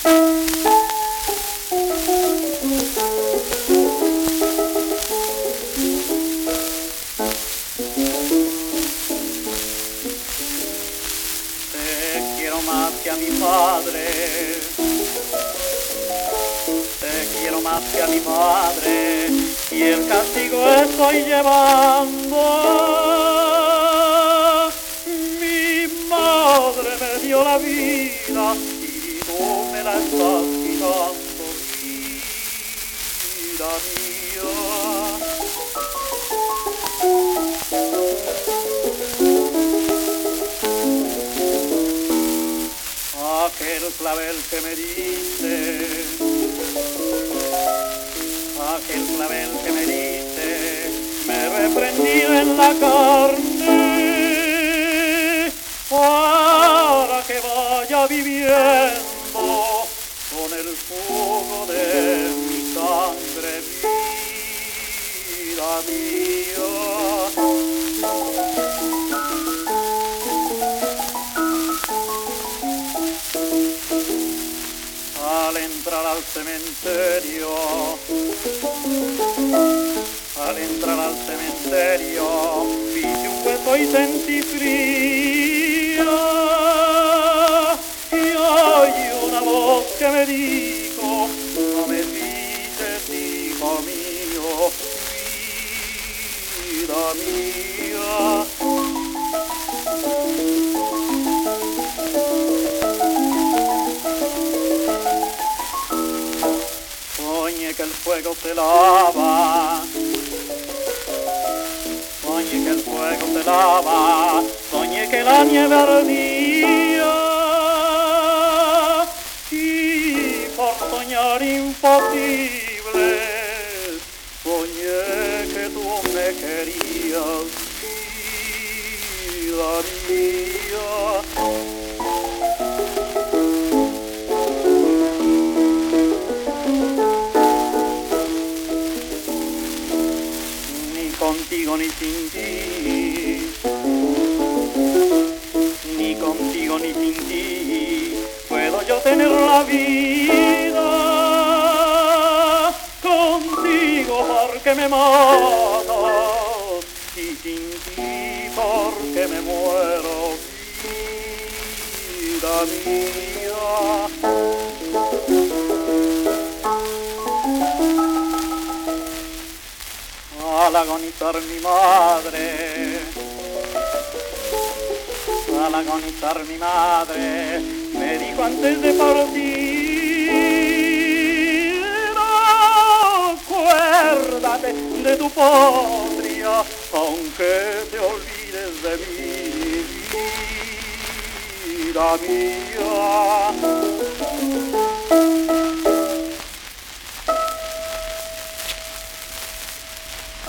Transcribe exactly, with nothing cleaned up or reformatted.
Más que a mi padre, te quiero más que a mi madre, y el castigo estoy llevando. Mi madre me dio la vida y tú me la estás quitando, vida mía. Aquel clavel que me diste, aquel clavel que me diste, me reprendí en la carne, para que vaya viviendo con el fuego de mi sangre, vida mía. Al entrar al cementerio, al entrar al cementerio, vi un hueco y sentí frío, y oí una voz que me dijo: no me pises, hijo mío, vida mía. Soñé que el fuego se lava, soñé que el fuego se lava, soñé que la nieve ardía, y por soñar imposible, soñé que tú me querías, vida mía. Contigo ni sin ti, ni contigo ni sin ti, puedo yo tener la vida. Contigo porque me matas, y sin ti porque me muero, vida mía. Al agonizar mi madre, al agonizar mi madre, me dijo antes de partir: acuérdate de tu patria, aunque te olvides de mí, vida mía.